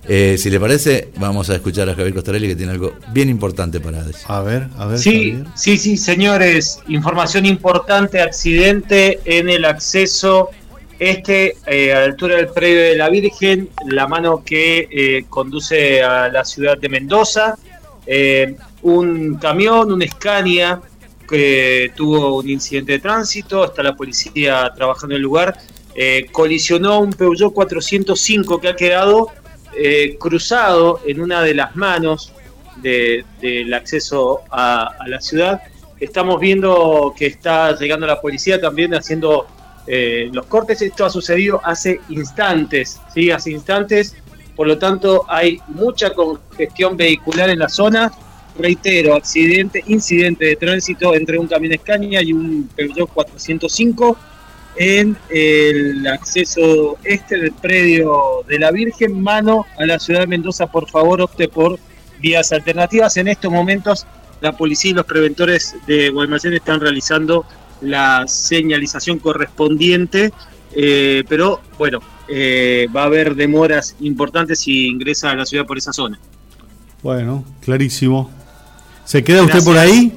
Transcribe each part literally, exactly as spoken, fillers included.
Eh, si le parece, vamos a escuchar a Javier Costarelli, que tiene algo bien importante para decir. A ver, a ver. Sí, Javier. sí, sí, señores. Información importante: accidente en el acceso este, eh, a la altura del predio de la Virgen, la mano que eh, conduce a la ciudad de Mendoza. Eh, un camión, un Scania, que tuvo un incidente de tránsito. Está la policía trabajando en el lugar. Eh, colisionó un Peugeot cuatrocientos cinco que ha quedado eh, cruzado en una de las manos de, del acceso a, a la ciudad. Estamos viendo que está llegando la policía también haciendo eh, los cortes. Esto ha sucedido hace instantes, ¿sí? Hace instantes, por lo tanto hay mucha congestión vehicular en la zona. Reitero, accidente, incidente de tránsito entre un camión Scania y un Peugeot cuatrocientos cinco en el acceso este del predio de la Virgen, mano a la ciudad de Mendoza. Por favor, opte por vías alternativas. En estos momentos la policía y los preventores de Guaymallén están realizando la señalización correspondiente, eh, pero bueno, eh, va a haber demoras importantes si ingresa a la ciudad por esa zona. Bueno, clarísimo. ¿Se queda Gracias. usted por ahí?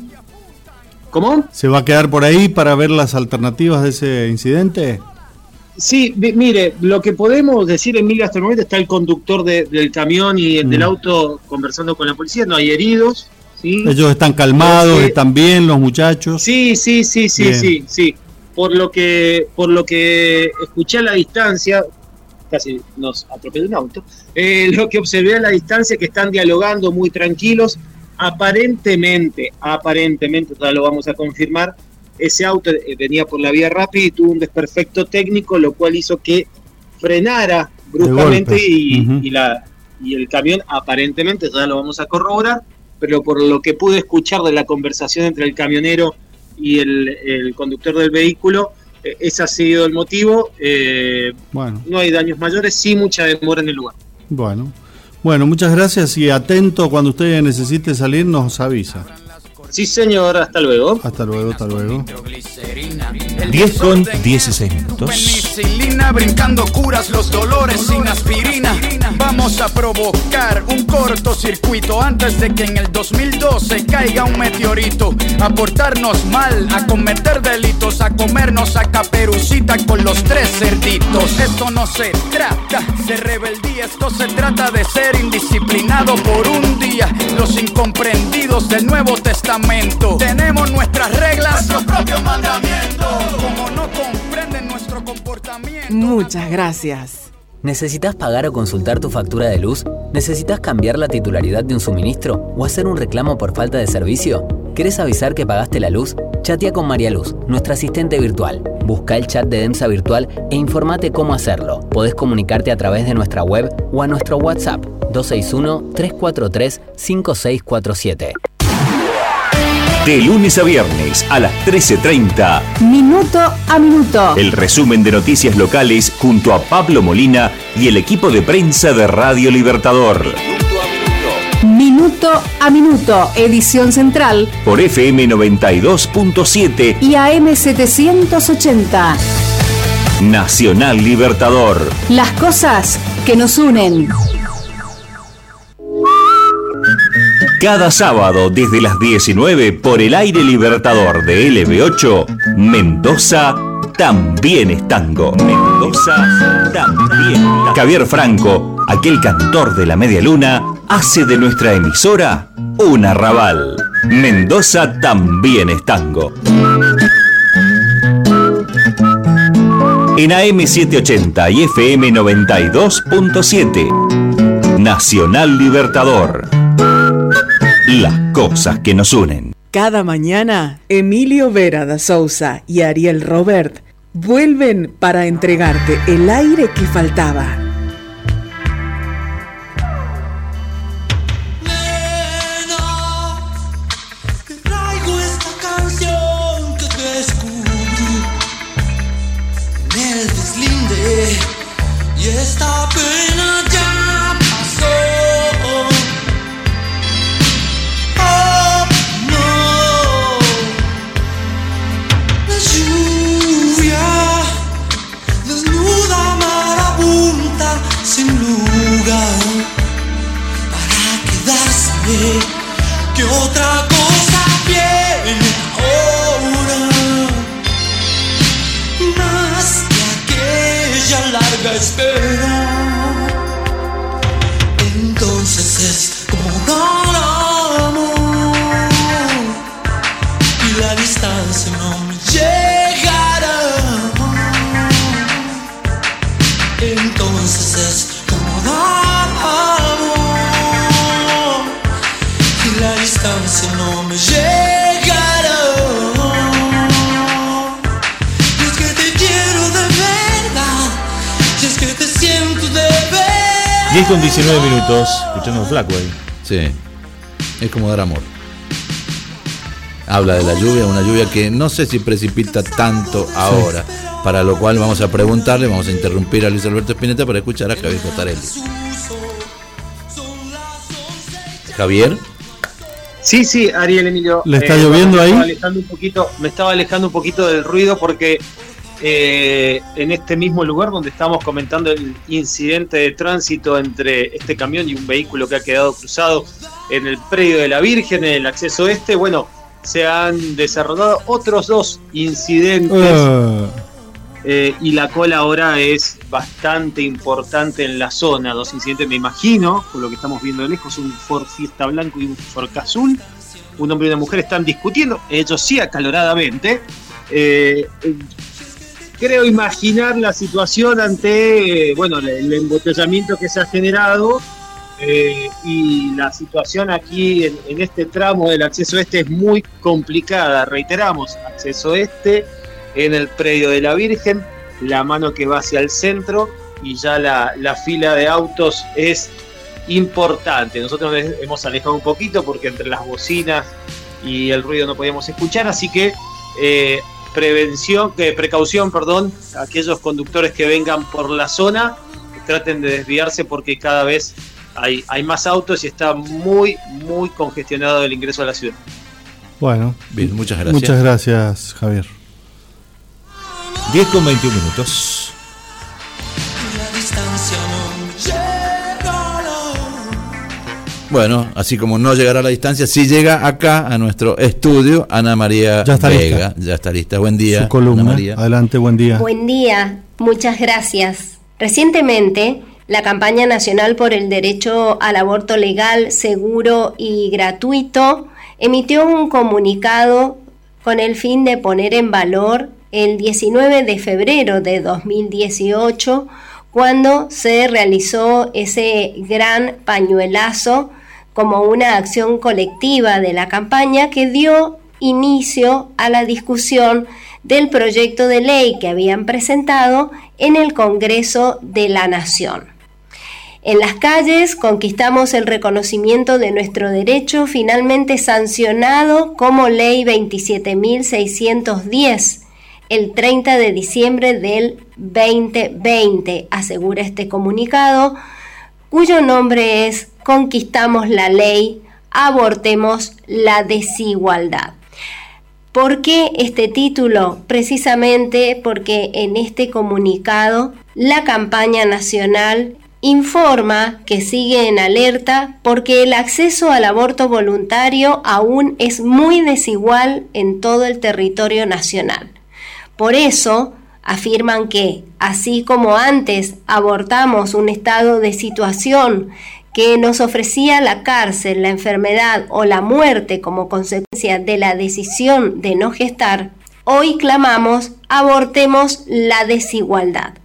¿Cómo? ¿Se va a quedar por ahí para ver las alternativas de ese incidente? Sí, de, mire, lo que podemos decir, Emilia, hasta el momento está el conductor de, del camión y el mm. del auto conversando con la policía. No hay heridos, ¿sí? Ellos están calmados, que, están bien los muchachos. Sí, sí, sí, sí, bien. sí, sí. Por lo que, por lo que escuché a la distancia, casi nos atropelló un auto. Eh, lo que observé a la distancia, que están dialogando muy tranquilos. Aparentemente, aparentemente, ya lo vamos a confirmar, ese auto venía por la vía rápida y tuvo un desperfecto técnico, lo cual hizo que frenara bruscamente y, uh-huh. y, la, y el camión, aparentemente, ya lo vamos a corroborar, pero por lo que pude escuchar de la conversación entre el camionero y el, el conductor del vehículo, eh, ese ha sido el motivo. Eh, bueno. No hay daños mayores, sí mucha demora en el lugar. Bueno. Bueno, muchas gracias y atento, cuando usted necesite salir nos avisa. Sí, señor, hasta luego. Hasta luego, hasta luego. diez con dieciséis minutos. Penicilina, brincando curas los dolores sin aspirina. Vamos a provocar un cortocircuito antes de que en el dos mil doce caiga un meteorito. A portarnos mal, a cometer delitos, a comernos a Caperucita con los tres cerditos. Esto no se trata de rebeldía, esto se trata de ser indisciplinado por un día. Los incomprendidos del Nuevo Testamento. Tenemos nuestras reglas, nuestros propios mandamientos. Como no comprenden nuestro comportamiento. Muchas gracias. ¿Necesitas pagar o consultar tu factura de luz? ¿Necesitas cambiar la titularidad de un suministro? ¿O hacer un reclamo por falta de servicio? ¿Querés avisar que pagaste la luz? Chatea con María Luz, nuestra asistente virtual. Busca el chat de Demsa Virtual e informate cómo hacerlo. Podés comunicarte a través de nuestra web o a nuestro WhatsApp dos seis uno, tres cuatro tres, cinco seis cuatro siete. De lunes a viernes a las trece treinta. Minuto a minuto. El resumen de noticias locales junto a Pablo Molina y el equipo de prensa de Radio Libertador. Minuto a minuto. Edición central. Por F M noventa y dos punto siete y A M setecientos ochenta. Nacional Libertador. Las cosas que nos unen. Cada sábado desde las diecinueve por el aire Libertador de L B ocho, Mendoza también es tango. Mendoza también. Javier Franco, aquel cantor de la media luna, hace de nuestra emisora un arrabal. Mendoza también es tango. En A M setecientos ochenta y F M noventa y dos punto siete. Nacional Libertador. Las cosas que nos unen. Cada mañana, Emilio Vera da Souza y Ariel Robert vuelven para entregarte el aire que faltaba. Y esta pena ya pasó. Oh no, la lluvia desnuda marabunta distancia no me llegaron. Y es que te quiero de verdad, y es que te siento de verdad. diez con diecinueve minutos, escuchando el flaco ahí. Sí, es como dar amor. Habla de la lluvia, una lluvia que no sé si precipita tanto ahora, sí. Para lo cual vamos a preguntarle, vamos a interrumpir a Luis Alberto Spinetta para escuchar a Javier Costarelli. Javier. Sí, sí, Ariel Emilio. ¿Le está eh, lloviendo me ahí? Estaba alejando un poquito, me estaba alejando un poquito del ruido porque eh, en este mismo lugar donde estamos comentando el incidente de tránsito entre este camión y un vehículo que ha quedado cruzado en el predio de la Virgen, en el acceso este, bueno, se han desarrollado otros dos incidentes uh. eh, y la cola ahora es bastante importante en la zona. Dos incidentes, me imagino, por lo que estamos viendo de lejos, un Ford Fiesta blanco y un Ford azul. Un hombre y una mujer están discutiendo, ellos sí acaloradamente. Eh, eh, creo imaginar la situación ante, eh, bueno, el, el embotellamiento que se ha generado. Eh, y la situación aquí en, en este tramo del acceso este es muy complicada. Reiteramos, acceso este en el predio de la Virgen, la mano que va hacia el centro y ya la, la fila de autos es importante. Nosotros nos hemos alejado un poquito porque entre las bocinas y el ruido no podíamos escuchar, así que eh, prevención, eh, precaución, perdón, aquellos conductores que vengan por la zona, traten de desviarse porque cada vez Hay, hay más autos y está muy, muy congestionado el ingreso a la ciudad. Bueno, bien, muchas gracias. Muchas gracias, Javier. diez con veintiún minutos. Bueno, así como no llegará a la distancia, sí llega acá a nuestro estudio Ana María ya está Vega. Lista. Ya está lista. Buen día. Su columna. Ana María. Adelante, buen día. Buen día, muchas gracias. Recientemente, la campaña nacional por el derecho al aborto legal, seguro y gratuito emitió un comunicado con el fin de poner en valor el diecinueve de febrero de dos mil dieciocho, cuando se realizó ese gran pañuelazo como una acción colectiva de la campaña que dio inicio a la discusión del proyecto de ley que habían presentado en el Congreso de la Nación. En las calles conquistamos el reconocimiento de nuestro derecho finalmente sancionado como Ley veintisiete mil seiscientos diez el treinta de diciembre del veinte veinte, asegura este comunicado, cuyo nombre es Conquistamos la ley, abortemos la desigualdad. ¿Por qué este título? Precisamente porque en este comunicado la campaña nacional informa que sigue en alerta porque el acceso al aborto voluntario aún es muy desigual en todo el territorio nacional. Por eso afirman que, así como antes abortamos un estado de situación que nos ofrecía la cárcel, la enfermedad o la muerte como consecuencia de la decisión de no gestar, hoy clamamos abortemos la desigualdad.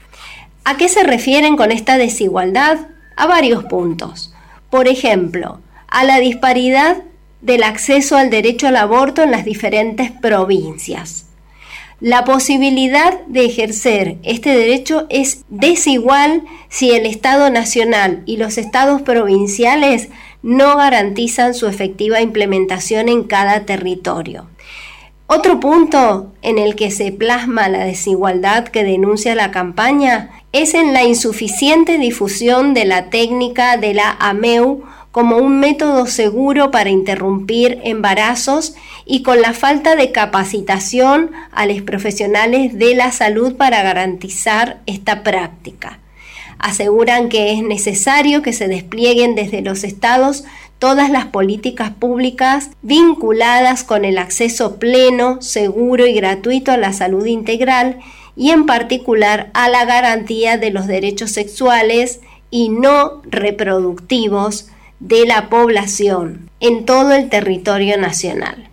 ¿A qué se refieren con esta desigualdad? A varios puntos. Por ejemplo, a la disparidad del acceso al derecho al aborto en las diferentes provincias. La posibilidad de ejercer este derecho es desigual si el Estado nacional y los estados provinciales no garantizan su efectiva implementación en cada territorio. Otro punto en el que se plasma la desigualdad que denuncia la campaña es en la insuficiente difusión de la técnica de la A M E U como un método seguro para interrumpir embarazos y con la falta de capacitación a los profesionales de la salud para garantizar esta práctica. Aseguran que es necesario que se desplieguen desde los estados todas las políticas públicas vinculadas con el acceso pleno, seguro y gratuito a la salud integral y en particular a la garantía de los derechos sexuales y no reproductivos de la población en todo el territorio nacional.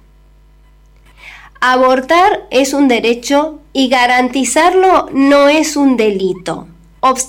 Abortar es un derecho y garantizarlo no es un delito.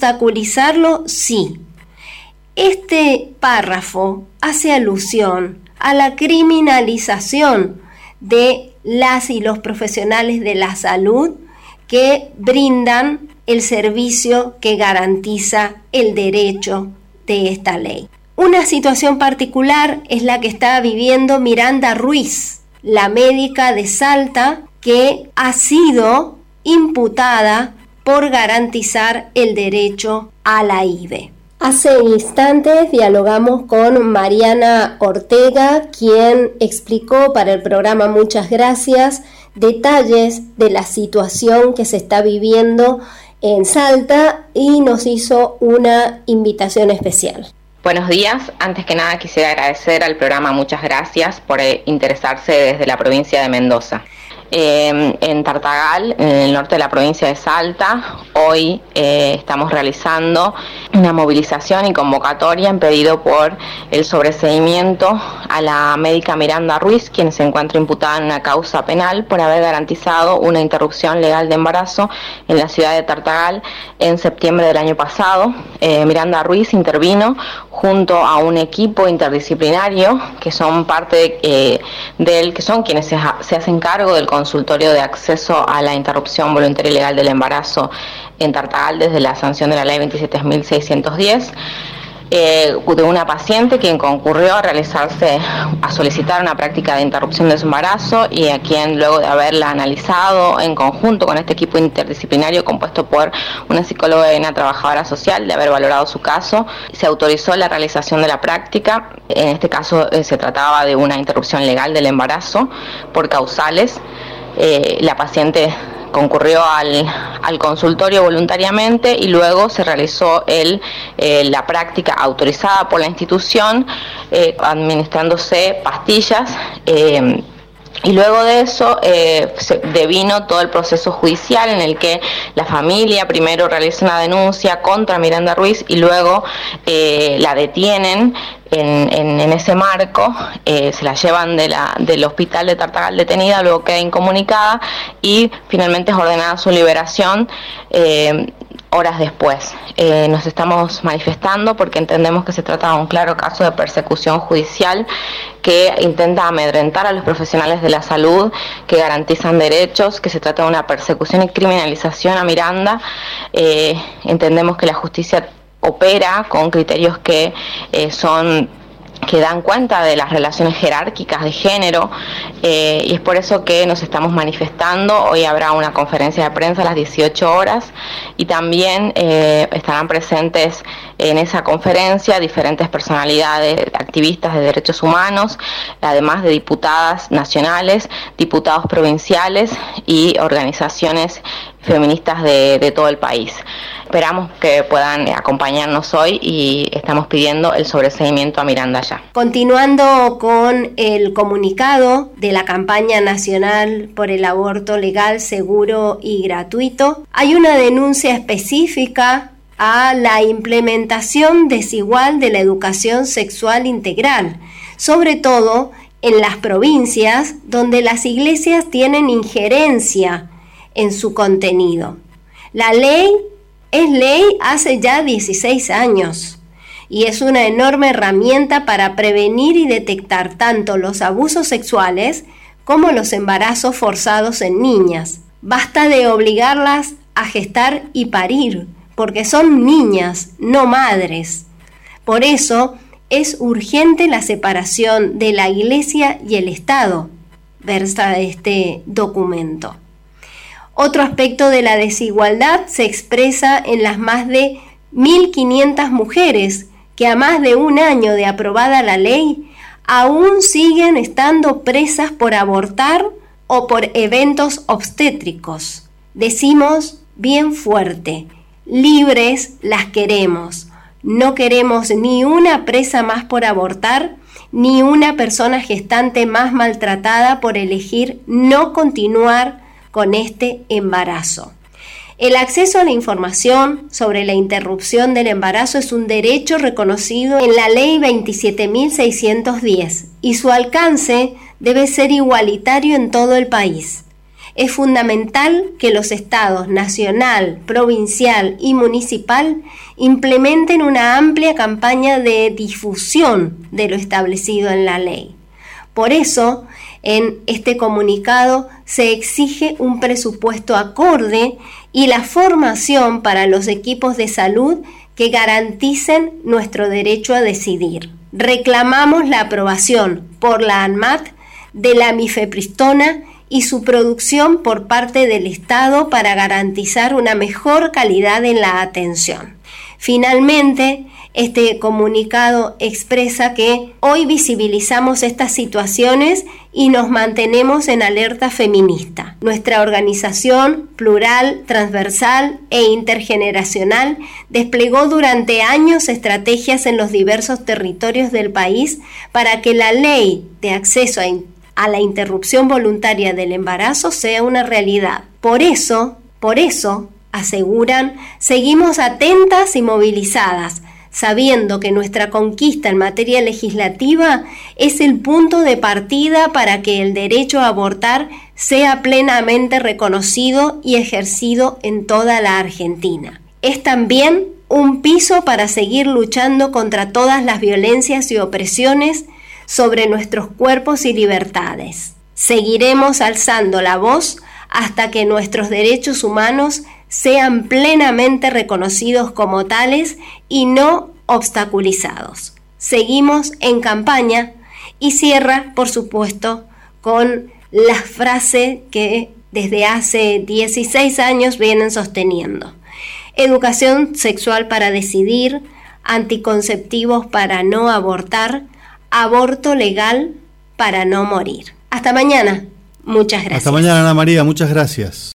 Obstaculizarlo sí. Este párrafo hace alusión a la criminalización de las y los profesionales de la salud que brindan el servicio que garantiza el derecho de esta ley. Una situación particular es la que está viviendo Miranda Ruiz, la médica de Salta, que ha sido imputada por garantizar el derecho a la I V E. Hace instantes dialogamos con Mariana Ortega, quien explicó para el programa Muchas Gracias detalles de la situación que se está viviendo en Salta y nos hizo una invitación especial. Buenos días. Antes que nada quisiera agradecer al programa Muchas Gracias por interesarse desde la provincia de Mendoza. Eh, en Tartagal, en el norte de la provincia de Salta, hoy eh, estamos realizando una movilización y convocatoria en pedido por el sobreseimiento a la médica Miranda Ruiz, quien se encuentra imputada en una causa penal por haber garantizado una interrupción legal de embarazo en la ciudad de Tartagal en septiembre del año pasado. Eh, Miranda Ruiz intervino junto a un equipo interdisciplinario que son parte de, eh, del que son quienes se, se hacen cargo del consultorio de acceso a la interrupción voluntaria y legal del embarazo en Tartagal desde la sanción de la ley veintisiete mil seiscientos diez. Eh, de una paciente quien concurrió a realizarse, a solicitar una práctica de interrupción de su embarazo y a quien luego de haberla analizado en conjunto con este equipo interdisciplinario compuesto por una psicóloga y una trabajadora social, de haber valorado su caso, se autorizó la realización de la práctica. En este caso eh, se trataba de una interrupción legal del embarazo por causales. Eh, la paciente concurrió al, al consultorio voluntariamente y luego se realizó el, eh, la práctica autorizada por la institución, eh, administrándose pastillas. Eh, Y luego de eso eh, se devino todo el proceso judicial en el que la familia primero realiza una denuncia contra Miranda Ruiz y luego eh, la detienen en, en, en ese marco, eh, se la llevan de la, del hospital de Tartagal detenida, luego queda incomunicada y finalmente es ordenada su liberación eh, horas después. Eh, nos estamos manifestando porque entendemos que se trata de un claro caso de persecución judicial que intenta amedrentar a los profesionales de la salud que garantizan derechos, que se trata de una persecución y criminalización a Miranda. Eh, entendemos que la justicia opera con criterios que eh, son que dan cuenta de las relaciones jerárquicas de género eh, y es por eso que nos estamos manifestando. Hoy habrá una conferencia de prensa a las dieciocho horas y también eh, estarán presentes en esa conferencia diferentes personalidades, activistas de derechos humanos, además de diputadas nacionales, diputados provinciales y organizaciones feministas de, de todo el país. Esperamos que puedan acompañarnos hoy y estamos pidiendo el sobreseimiento a Miranda ya. Continuando con el comunicado de la campaña nacional por el aborto legal, seguro y gratuito, hay una denuncia específica a la implementación desigual de la educación sexual integral, sobre todo en las provincias donde las iglesias tienen injerencia en su contenido. La ley es ley hace ya dieciséis años y es una enorme herramienta para prevenir y detectar tanto los abusos sexuales como los embarazos forzados en niñas. Basta de obligarlas a gestar y parir, porque son niñas, no madres. Por eso es urgente la separación de la Iglesia y el Estado, versa este documento. Otro aspecto de la desigualdad se expresa en las más de mil quinientas mujeres que a más de un año de aprobada la ley aún siguen estando presas por abortar o por eventos obstétricos. Decimos bien fuerte: libres las queremos. No queremos ni una presa más por abortar, ni una persona gestante más maltratada por elegir no continuar con este embarazo. El acceso a la información sobre la interrupción del embarazo es un derecho reconocido en la ley veintisiete mil seiscientos diez y su alcance debe ser igualitario en todo el país. Es fundamental que los estados nacional, provincial y municipal implementen una amplia campaña de difusión de lo establecido en la ley. Por eso, en este comunicado se exige un presupuesto acorde y la formación para los equipos de salud que garanticen nuestro derecho a decidir. Reclamamos la aprobación por la ANMAT de la mifepristona y su producción por parte del Estado para garantizar una mejor calidad en la atención. Finalmente, este comunicado expresa que hoy visibilizamos estas situaciones y nos mantenemos en alerta feminista. Nuestra organización plural, transversal e intergeneracional desplegó durante años estrategias en los diversos territorios del país para que la ley de acceso a, a la interrupción voluntaria del embarazo sea una realidad. Por eso, por eso, aseguran, seguimos atentas y movilizadas, sabiendo que nuestra conquista en materia legislativa es el punto de partida para que el derecho a abortar sea plenamente reconocido y ejercido en toda la Argentina. Es también un piso para seguir luchando contra todas las violencias y opresiones sobre nuestros cuerpos y libertades. Seguiremos alzando la voz hasta que nuestros derechos humanos sean plenamente reconocidos como tales y no obstaculizados. Seguimos en campaña y cierra, por supuesto, con la frase que desde hace dieciséis años vienen sosteniendo. Educación sexual para decidir, anticonceptivos para no abortar, aborto legal para no morir. Hasta mañana. Muchas gracias. Hasta mañana, Ana María. Muchas gracias.